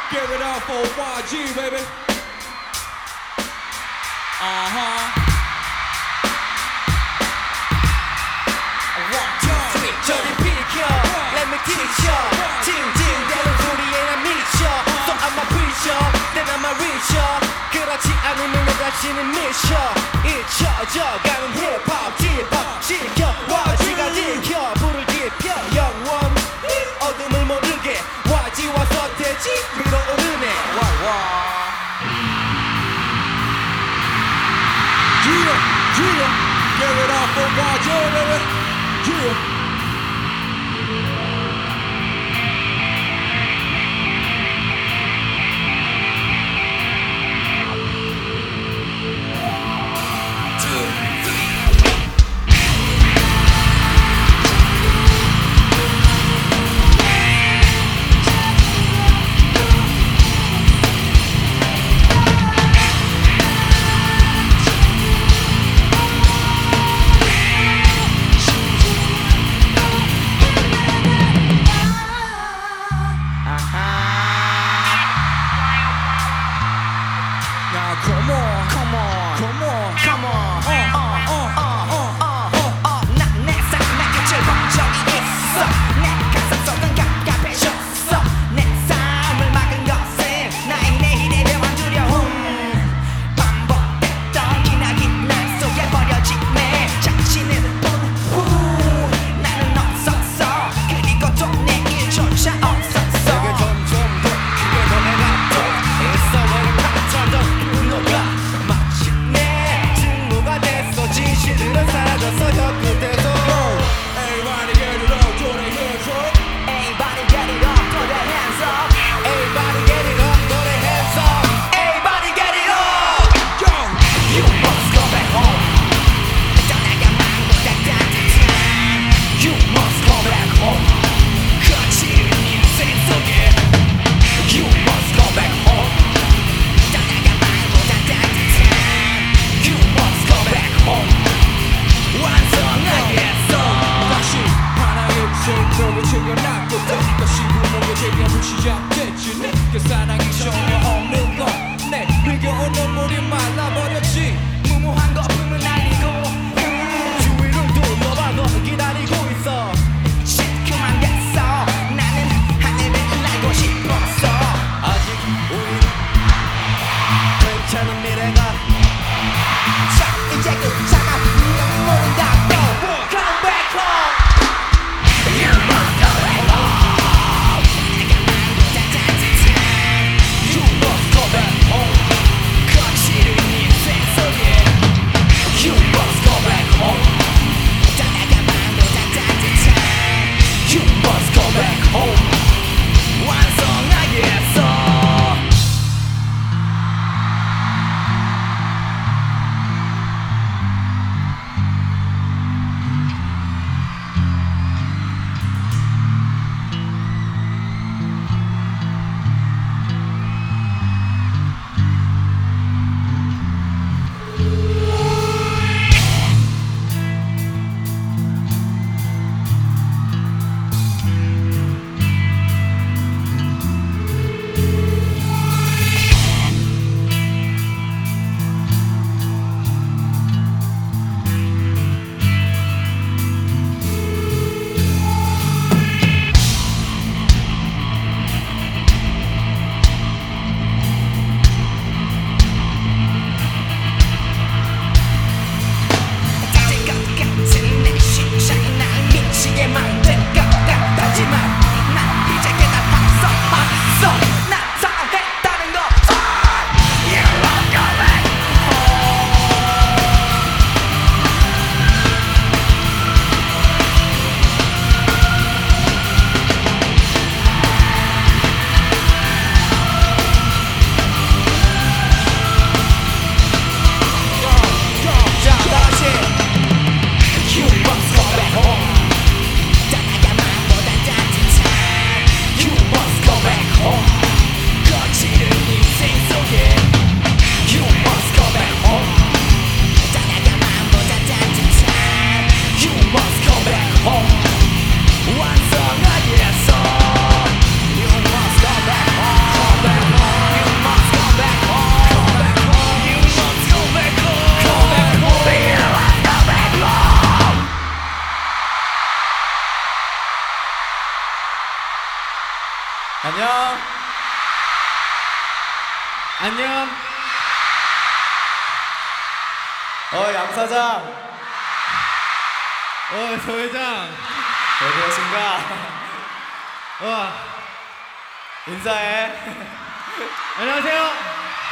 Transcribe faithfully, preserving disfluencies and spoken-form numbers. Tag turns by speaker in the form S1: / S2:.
S1: Give it up for Y G, baby. Uh-huh. One, two, three,
S2: 저리 비켜 Let me teach ya 징징대는 소리에 난 미쳐 So I'ma preach ya Then I'ma reach ya 그렇지 않으면 내 자신은 미쳐 잊혀져가는 힙합 힙합 시켜 와지가 지켜 불을 지펴 영원 어둠을 모르게 와지와 서태지 밀어오르네 와와
S1: Yeah, yeah. Give it up for Y G, baby. Yeah.
S2: 안녕. 안녕. 어, 양 사장. 어, 저 회장. 왜 그러신가? 와. 인사해. 안녕하세요.